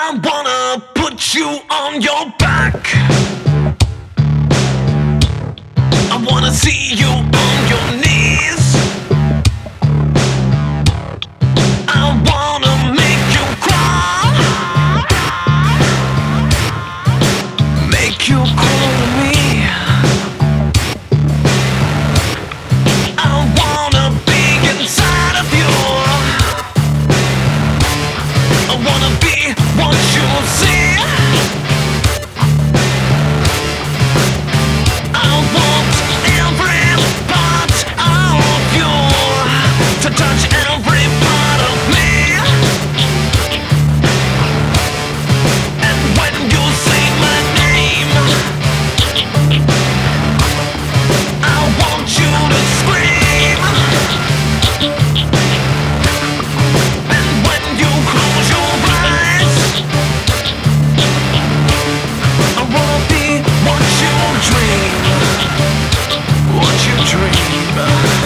I wanna put you on your back. I wanna see you on your knees. I wanna make you cry. Make you call to me. I wanna be inside of you. I wanna be what you see. I want every part of you to touch every part of me. And when you say my name, I want you to scream. And when you close your eyes, I wanna be what you dream. What you dream.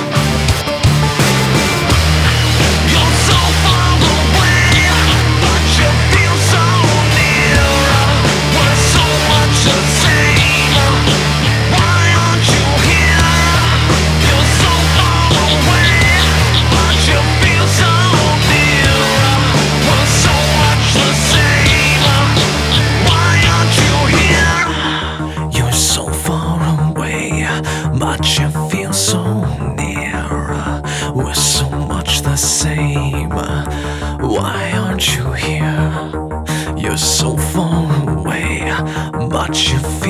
You're so far away, but you feel so near. We're so much the same. Why aren't you here? You're so far away, but you feel so near. We're so much the same. Why aren't you here? You're so far away, but you feel so near. We're so much the same. Why aren't you here? You're so far away, but you feel